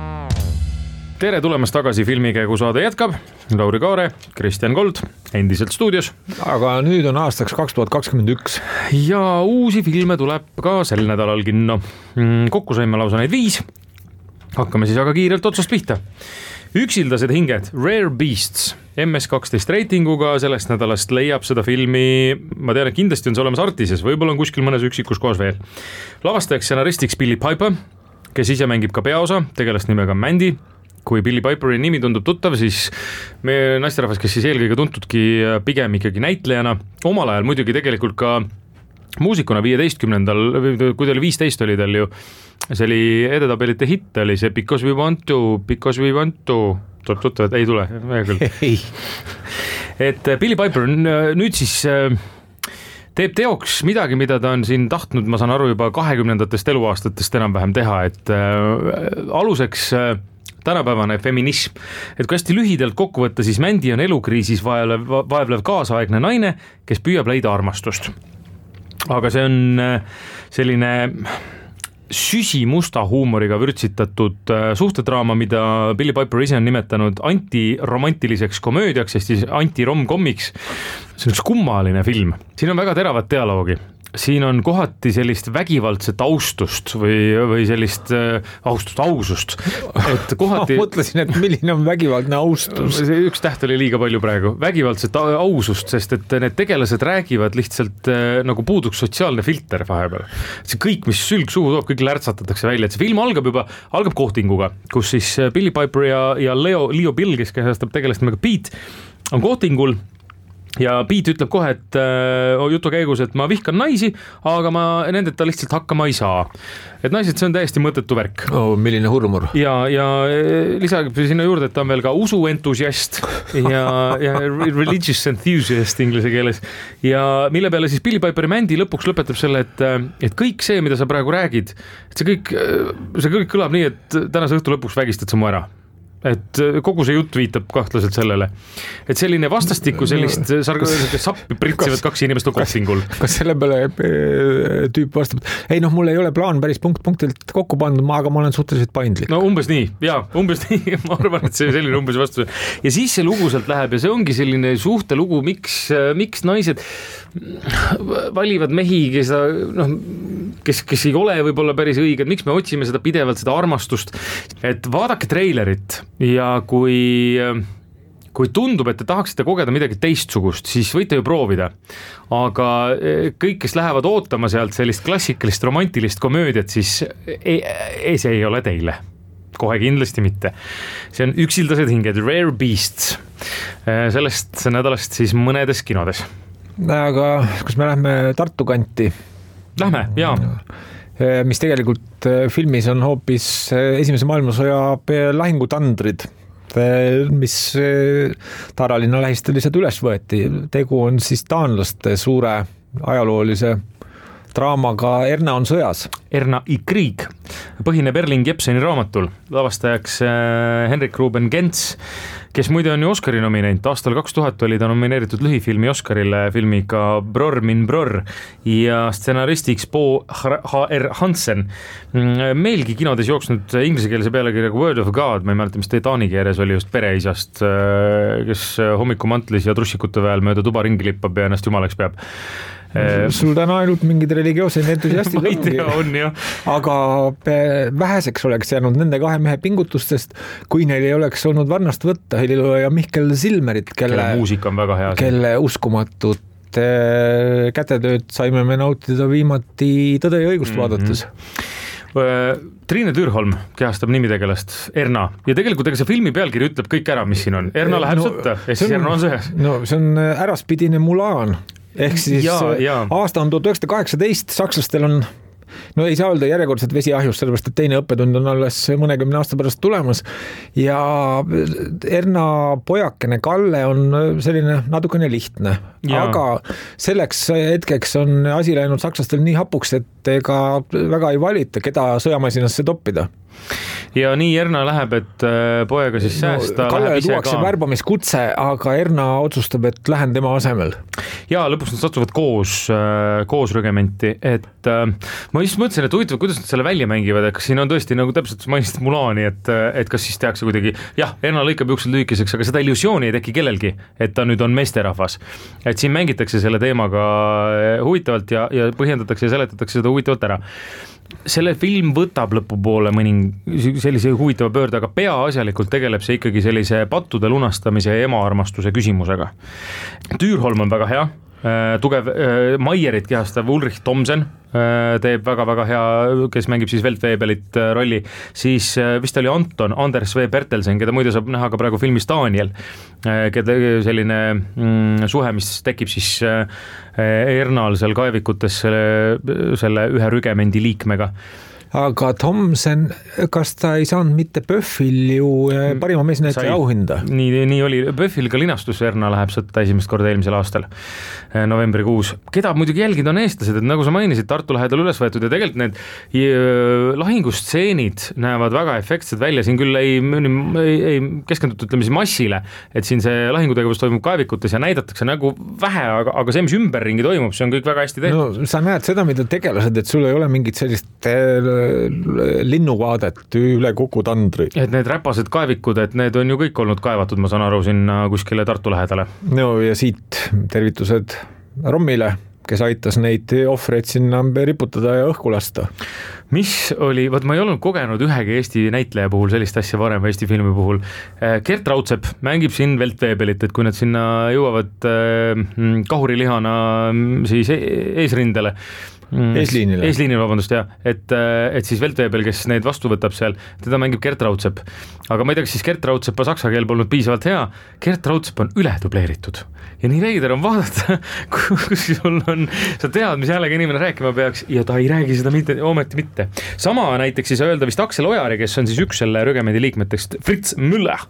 Tere tulemast tagasi, Filmikägu saade jätkab. Lauri Kaare, Kristjan Kold, endiselt stuudios. Aga nüüd on aastaks 2021. Ja uusi filme tuleb ka sel nädalal kinno. Kokku saime lausa neid 5. Hakkame siis aga kiirelt otsast pihta. Üksildased hinged, Rare Beasts, MS12 reitinguga, sellest nädalast leiab seda filmi, ma tean, et kindlasti on see olemas Artises, võib-olla on kuskil mõnes üksikus kohas veel. Lavastajaks stsenaristiks Billy Piper, kes ise mängib ka peaosa, tegelast nimega Mandy. Kui Billy Piperi nimi tundub tuttav, siis me naisterahvas, kes siis eelkõige tuntudki pigem ikkagi näitlejana, omal ajal muidugi tegelikult ka muusikuna 15, kui ta oli 15, oli tal ju, see oli edetabelite hitt, oli see Because we want to, tuttavad, ei tule, väga küll. Et Billy Piper nüüd siis teeb teoks midagi, mida ta on siin tahtnud, ma saan aru, juba 20-ndatest eluaastatest enam-vähem teha, et aluseks tänapäevane feminism. Et kui hästi lühidalt kokku võtta, siis Mandy on elukriisis vaevlev kaasaegne naine, kes püüab leida armastust. Aga see on selline süsimusta huumoriga vürtsitatud suhtedraama, mida Billy Piper ise on nimetanud antiromantiliseks komöödiaks, ehk siis anti-rom-komiks. See on üks kummaline film. Siin on väga teravad dialoogi. Siin on kohati sellist vägivaldset austust või sellist ausust. Et kohati... Ma mõtlesin, et milline on vägivaldne austus. See üks täht oli liiga palju praegu. Vägivaldset ausust, sest et need tegelased räägivad lihtsalt nagu puuduks sotsiaalne filter vahepeal. See kõik, mis sülg suhu toob, kõik lärtsatatakse välja. Et see film algab kohtinguga, kus siis Billy Piper ja Leo Bill, kes käsastab tegelast nimega Pete, on kohtingul. Ja Pete ütleb kohe, et jutu käigus, et ma vihkan naisi, aga ma nendeta lihtsalt hakkama ei saa. Et naised, see on täiesti mõttetu värk. Milline hurmur. Ja lisab sinna juurde, et ta on veel ka usuentusiast ja religious enthusiast inglise keeles. Ja mille peale siis Billy Piper ja Mandy lõpuks lõpetab selle, et kõik see, mida sa praegu räägid, et see kõik kõlab nii, et tänase õhtu lõpuks vägistad sa mu ära. Et kogu see jutt viitab kahtlaselt sellele. Et selline vastastikku sellist sappi pritsivad 2 inimest on kohtingul. Kas selle peale tüüp vastab, ei mul ei ole plaan päris punktilt kokku pandud, aga ma olen suhteliselt paindlik. No umbes nii, umbes nii, ma arvan, et see selline umbes vastus. Ja siis see lugu sealt läheb ja see ongi selline suhtelugu, miks naised valivad mehi, kes ei ole võib-olla päris õiged, miks me otsime seda pidevalt, seda armastust, et vaadake treilerit ja kui tundub, et te tahaksite kogeda midagi teistsugust, siis võite ju proovida, aga kõik, kes lähevad ootama sealt sellist klassikalist romantilist komöödiat, siis see ei ole teile. Kohe kindlasti mitte. See on Üksildased hinged, Rare Beasts, sellest nädalast siis mõnedes kinodes. Aga kus me lähme Tartu kanti? Lähme, jaa. Mis tegelikult filmis on hoopis esimese maailmasõja lahingutandrid, mis Taaralinna lähistel lihtsalt üles võeti. Tegu on siis taanlaste suure ajaloolise draamaga Erna on sõjas. Erna i kriig põhineb Erling Jepseni raamatul, lavastajaks Henrik Ruben Gents, kes muide on ju Oscari nominent. Aastal 2000 oli ta nomineeritud lühifilmi Oscarile filmiga Bror min bror ja stsenaristiks Bo H.R. Hansen. Meilgi kinodes jooksnud ingliskeelse pealekirjaga Word of God, ma ei mäleta, mis taani keeres oli just pereisast, kes hommikumantlis ja trussikute väel mööda tuba ringi lippab ja ennast jumalaks peab. Sul täna ainult mingid religioossed entusiastid on, aga väheseks oleks jäänud nende 2 mehe pingutustest, kui neil ei oleks olnud varnast võtta helilooja Mihkel Silmerit, kelle muusika on väga hea. Kelle uskumatut kätetööd saime me nautida viimati Tõde ja õigust vaadates. Triine Türholm kehastab nimitegelast Erna ja tegelikult see filmi pealkiri ütleb kõik ära, mis siin on. Erna läheb sõtta ja siis Erna on sõjas. No see on äraspidine Mulan. Ehk siis aasta on 1918, sakslastel on no ei saa öelda järjekordselt vesiahjus, sellepärast et teine õppetund on alles mõnekümne aasta pärast tulemas ja Erna pojakene Kalle on selline natukene lihtne, aga selleks hetkeks on asi läinud sakslastel nii hapuks, et ega väga ei valita, keda sõjamasinasse toppida. Ja nii Erna läheb, et poega siis säästa. Kalle tuuakse värbamiskutse, aga Erna otsustab, et lähen tema asemel. Ja lõpuks nad satuvad koos rügementi, et ma just mõtlesin, et huvitav, kuidas nad selle välja mängivad, et kas siin on tõesti nagu täpselt mainisid Mulani, et kas siis tehakse kuidagi, jah, Erna lõikab juuksed lühikeseks, aga seda illusiooni ei teki kellelgi, et ta nüüd on meesterahvas. Et siin mängitakse selle teemaga huvitavalt ja põhjendatakse ja seletatakse seda huvitavalt ära. Selle film võtab lõpupoole sellise huvitava pöörde, aga peaasjalikult tegeleb see ikkagi sellise pattude lunastamise ja emaarmastuse küsimusega. Tüürholm on väga hea, tugev Maierit kehastav Ulrich Thomsen teeb väga-väga hea, kes mängib siis Weltwebelit rolli, siis vist oli Anders V. Bertelsen, keda muide saab näha ka praegu filmis Daniel, keda selline suhe, mis tekib siis Ernal seal kaevikutes selle ühe rügemendi liikmega. Aga Thomsen, kas ta ei saanud mitte Pöffil ju parima meesnäitleja auhinda? Nii oli. Pöffil ka linastus Erna läheb sõtta esimest korda eelmisel aastal, novembrikuus. Keda muidugi jälgida on eestlased, et nagu sa mainisid, Tartu lähedal üles võetud ja tegelikult need lahingustseenid näevad väga efektsed välja. Siin küll ei keskendutud ütleme siis massile, et siin see lahingutegevus toimub kaevikutes ja näidatakse nagu vähe, aga see, mis ümberringi toimub, see on kõik väga hästi tehtud. No sa näed seda, mida tegelased, et sul ei ole mingit sellist linnuvaadet üle Kuku tandri. Et need räpased kaevikud, et need on ju kõik olnud kaevatud, ma saan aru, sinna kuskile Tartu lähedale. No ja siit tervitused Rommile, kes aitas neid ohvreid sinna riputada ja õhku lasta. Mis oli, ma ei olnud kogenud ühegi Eesti näitleja puhul sellist asja varem Eesti filmi puhul. Gert Raudsepp mängib siin Weltwebelit, et kui nad sinna jõuavad kahurilihana siis eesrindele, eesliinile, vabandust, jah, et siis Weltwebel, kes neid vastu võtab seal, teda mängib Gert Raudsepp. Aga ma ei tea, kas siis Gert Raudseppa saksa keel polnud piisavalt hea, Gert Raudsepp on üledubleeritud. Ja nii veider on vaadata, kus sul on, sa tead, mis häälega inimene rääkima peaks ja ta ei räägi seda ometi mitte. Sama näiteks siis öelda vist Aksel Ojari, kes on siis üks selle rügemendi liikmetest, Fritz Müller,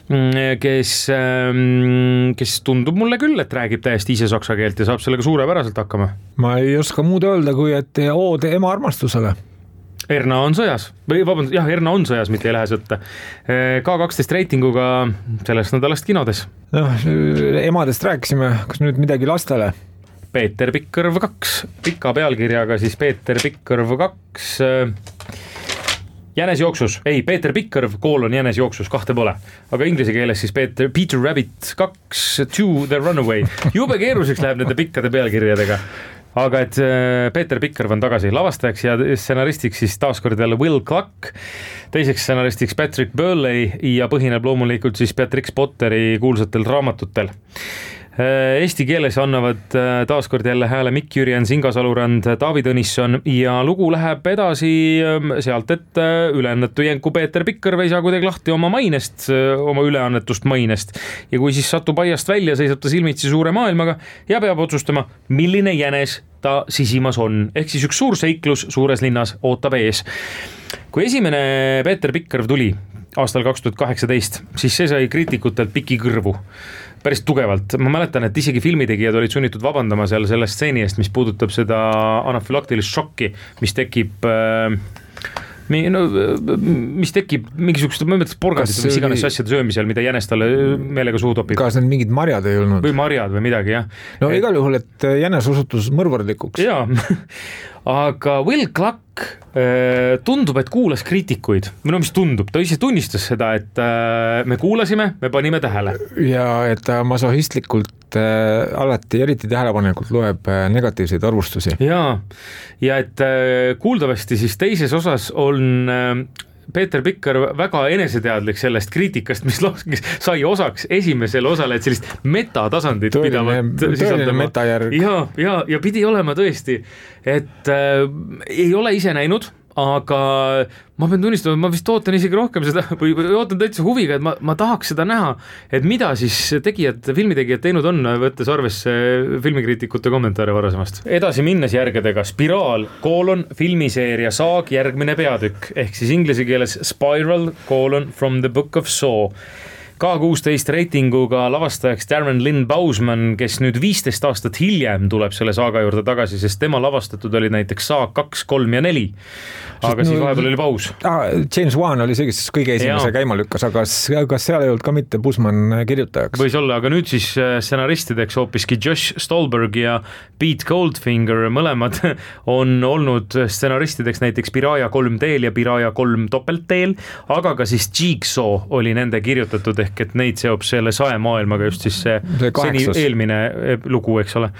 kes tundub mulle küll, et räägib täiesti ise saksa keelt ja saab sellega suurepäraselt hakkama. Ma ei oska muud öelda, kui et oode ema armastusele. Erna on sõjas, Erna on sõjas, mitte ei lähe sõtta. K12 reitinguga sellest nädalast kinodes. Emadest rääkisime, kas nüüd midagi lastele? Peeter Pikkerv 2, pika pealkirjaga siis Peeter Pikkerv 2 jänesjooksus, Peeter Pikkerv jänesjooksus, kahte pole, aga inglise keeles siis Peter Rabbit 2 to the Runaway. Jube keeruseks läheb nende pikkade pealkirjadega. Aga et Peeter Pikkerv on tagasi lavastajaks ja stsenaristiks siis taaskord jälle Will Cluck, teiseks stsenaristiks Patrick Burley ja põhineb loomulikult siis Beatrix Potteri kuulsatel raamatutel. Eesti keeles annavad taaskord jälle hääle Mikk Jürjens, Inga Salurand, Taavi Tõnisson ja lugu läheb edasi sealt, et üleannetu jänku Peeter Pikkerv ei saa kuidagi lahti oma mainest, oma üleannetust mainest ja kui siis satub aiast välja, seisab ta silmitsi suure maailmaga ja peab otsustama, milline jänes ta sisimas on, ehk siis üks suur seiklus suures linnas ootab ees. Kui esimene Peeter Pikkerv tuli aastal 2018, siis see sai kriitikutelt piki kõrvu. Päris tugevalt. Ma mäletan, et isegi filmitegijad olid sunnitud vabandama seal selle stseeni eest, mis puudutab seda anafülaktilist šokki, mis tekib mingisugust, ma mõtlen porgandit või mis iganes asjade söömisel, mida jänes talle meelega suhu topib. Kas need mingid marjad ei olnud? Või marjad või midagi, jah. No igal juhul, et jänes osutus mõrvardlikuks. Jaa, aga Will Cluck tundub, et kuulas kriitikuid. No mis tundub? Ta ise tunnistas seda, et me kuulasime, me panime tähele. Ja et ta masohistlikult alati eriti tähelepanelikult loeb negatiivseid arvustusi. Ja et kuuldavasti siis teises osas on Peeter Pikkerv väga eneseteadlik sellest kriitikast, mis sai osaks esimesel osale, et sellist metatasandit tõeline metajärg. Ja pidi olema tõesti, et ei ole ise näinud, aga ma pean tunnistama, ma vist ootan isegi rohkem seda või ootan täitsa huviga, et ma tahaks seda näha, et mida siis filmitegijad teinud on, võttes arvesse filmikriitikute kommentaare varasemast. Edasi minnes järgedega Spiraal, filmiseeria Saag, järgmine peatükk, ehk siis inglise keeles Spiral, From the Book of Saw. K16 reitinguga lavastajaks Darren Lynn Bousman, kes nüüd 15 aastat hiljem tuleb selle saaga juurde tagasi, sest tema lavastatud oli näiteks Saag 2, 3 ja 4. Aga siis vahepeal oli paus. James Wan oli see, kes kõige esimese käima lükkas, aga kas seal ei olnud ka mitte Bousman kirjutajaks? Võis olla, aga nüüd siis stsenaristideks hoopiski Josh Stolberg ja Pete Goldfinger, mõlemad on olnud stsenaristideks näiteks Piraja 3D ja Piraja 3 doppeltteel, aga ka siis Jigsaw oli nende kirjutatud, ehk et neid seob selle saemaailmaga just siis see eelmine lugu, eks ole.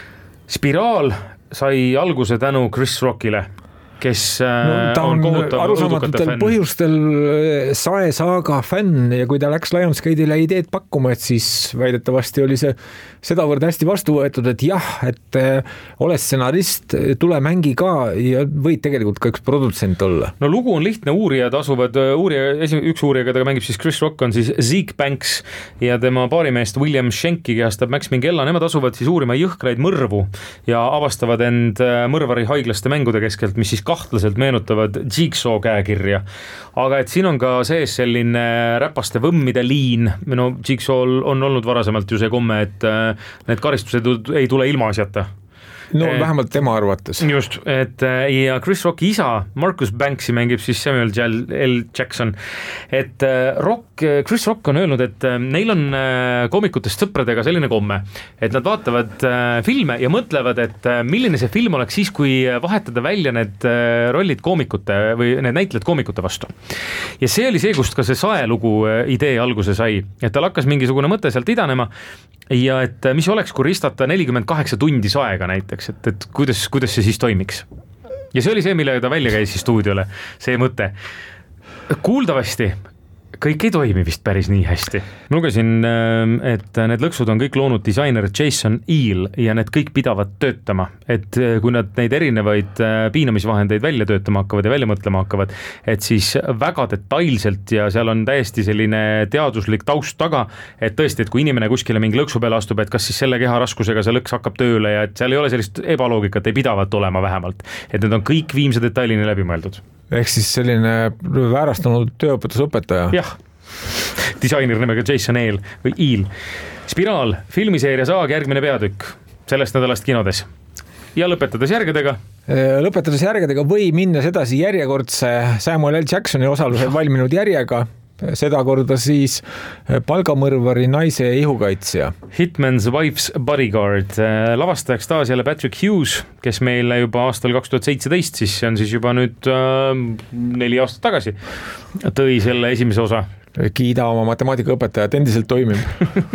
Spiraal sai alguse tänu Chris Rockile, kes ta on arusaamatutel põhjustel Sae-saaga fänn ja kui ta läks Lionsgate'ile ideed pakkuma, et siis väidetavasti oli see sedavõrd hästi vastu võetud, et jah, et ole stsenarist, tule mängi ka ja võid tegelikult ka üks produtsent olla. No lugu on lihtne, uurijad asuvad, üks uurija, keda mängib siis Chris Rock, on siis Zeke Banks ja tema paarimeest William Schenki kehastab Max Minghella, nemad asuvad siis uurima jõhkraid mõrvu ja avastavad end mõrvari haiglaste mängude keskelt, mis siis kahtlaselt meenutavad Jigsaw käekirja. Aga et siin on ka sees selline räpaste võmmide liin, Jigsaw'l on olnud varasemalt ju see komme, et need karistused ei tule ilma asjata. No vähemalt tema arvates. Just, et ja Chris Rocki isa Marcus Banksi mängib siis Samuel L. Jackson, et Chris Rock on öelnud, et neil on koomikutest sõpradega selline komme, et nad vaatavad filme ja mõtlevad, et milline see film oleks siis, kui vahetada välja need rollid koomikute või need näitlejad koomikute vastu. Ja see oli see, kust ka see Sae-lugu idee alguse sai, et tal hakkas mingisugune mõte sealt idanema ja et mis oleks, kui ristata 48 tundi Saega näiteks, et kuidas see siis toimiks. Ja see oli see, millega ta välja käis siis stuudiole, see mõte. Kuuldavasti kõik ei toimi vist päris nii hästi. Ma lugesin, et need lõksud on kõik loonud disainer Jason Eel ja need kõik pidavad töötama, et kui nad neid erinevaid piinamisvahendeid välja töötama hakkavad ja välja mõtlema hakkavad, et siis väga detailselt ja seal on täiesti selline teaduslik taust taga, et tõesti, et kui inimene kuskile mingi lõksu peale astub, et kas siis selle keha raskusega see lõks hakkab tööle ja et seal ei ole sellist ebaloogikat, ei pidavat olema vähemalt, et need on kõik viimse detailini läbi mõeldud. Ehk siis selline väärastunud tööõpetusõpetaja. Jah, disainer nimega Jason Eel või Eel. Spiraal, filmiseeria Saag, järgmine peatükk sellest nädalast kinodes. Ja lõpetades järgedega? Lõpetades järgedega või minnes edasi järjekordse Samuel L. Jacksoni osalusel valminud järjega, seda korda siis palgamõrvari naise ihukaitsja. Hitman's Wife's Bodyguard, lavastajaks taas jälle Patrick Hughes, kes meile juba aastal 2017, siis see on siis juba nüüd 4 aastat tagasi, tõi selle esimese osa. Kiida oma matemaatikaõpetajat, endiselt toimib.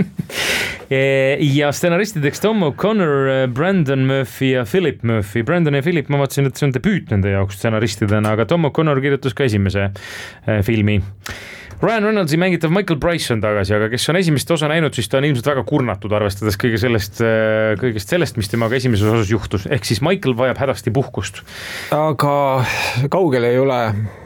Ja stsenaristideks Tom O'Connor, Brandon Murphy ja Philip Murphy. Brandon ja Philip, ma vaatasin, et see on debüüt nende jaoks stsenaristidena, aga Tom O'Connor kirjutas ka esimese filmi. Ryan Reynoldsi mängitav Michael Bryce on tagasi, aga kes on esimest osa näinud, siis ta on ilmselt väga kurnatud, arvestades kõigest sellest, mis temaga esimeses osas juhtus. Ehk siis Michael vajab hädasti puhkust. Aga kaugel ei ole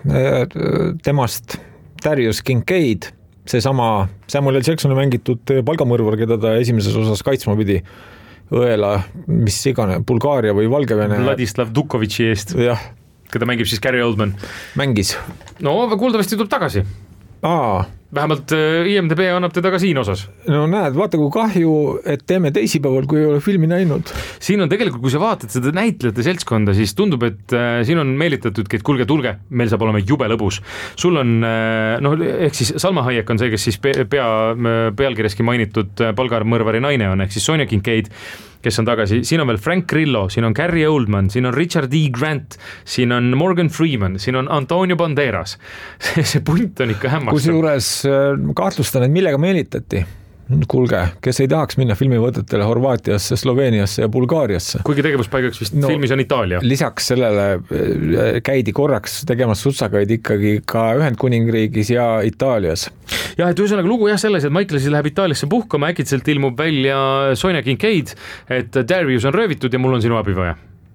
temast Darius Kincaid, see sama Samuel L. Jacksoni mängitud palgamõrvar, keda ta esimeses osas kaitsma pidi õela, mis igane, Bulgaaria või Valgevene. Vladislav Dukovitši eest, keda mängib siis Gary Oldman. Mängis. No, kuuldavasti tuleb tagasi. Vähemalt IMDb annab teda ka siin osas. No näed, vaata kui kahju, et teeme teisipäeval, kui ei ole filmi näinud. Siin on tegelikult, kui sa vaatad seda näitlejate seltskonda, siis tundub, et siin on meelitatudki, et tulge, meil saab olema jube lõbus. Sul on, ehk siis Salma Hayek on see, kes siis pealkirjaski mainitud palgamõrvari naine on, ehk siis Sonja Kincaid, kes on tagasi, siin on veel Frank Grillo, siin on Gary Oldman, siin on Richard D. Grant, siin on Morgan Freeman, siin on Antonio Banderas. See punt on ikka hämmastav. Kusjuures kahtlustan, et millega meelitati? Kuulge, kes ei tahaks minna filmivõtetele Horvaatiasse, Sloveeniasse ja Bulgaariasse. Kuigi tegevuspaigaks vist filmis on Itaalia. Lisaks sellele käidi korraks tegemas sutsakaid ikkagi ka Ühendkuningriigis ja Itaalias. Ja, et ühesõnaga lugu selles, et Michael siis läheb Itaaliasse puhkama, äkitselt ilmub välja Sonja Kincaid, et Darius on röövitud ja mul on sinu abi vaja.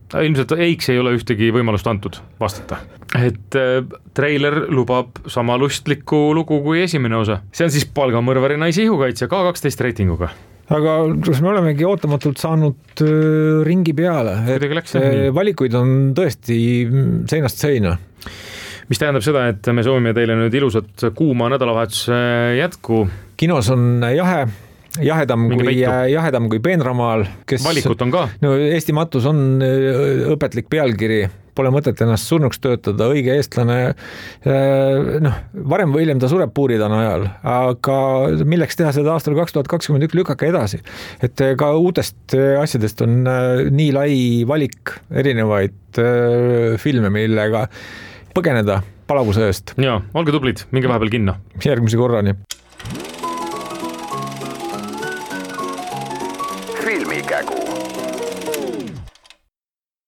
ilmselt Eiks ei ole ühtegi võimalust antud vastata. Et treiler lubab sama lustlikku lugu kui esimene osa. See on siis Palgamõrvari naise ihukaitsja K12 reitinguga. Aga kas me olemegi ootamatult saanud ringi peale? Valikuid on tõesti seinast seina. Mis tähendab seda, et me soovime teile nüüd ilusat kuuma nädalavahetuse jätku. Kinos on jahedam kui Peenramaal. Valikut on ka. No, Eesti matus on õpetlik pealkiri. Pole mõtet ennast surnuks töötada, õige eestlane, varem või hiljem ta sureb puuridana ajal, aga milleks teha seda aastal 2021 lükake edasi. Et ka uutest asjadest on nii lai valik erinevaid filme, millega põgeneda palavuse eest. Jaa, olge tublid, minge vahepeal kinno. Järgmise korrani. Filmikägu.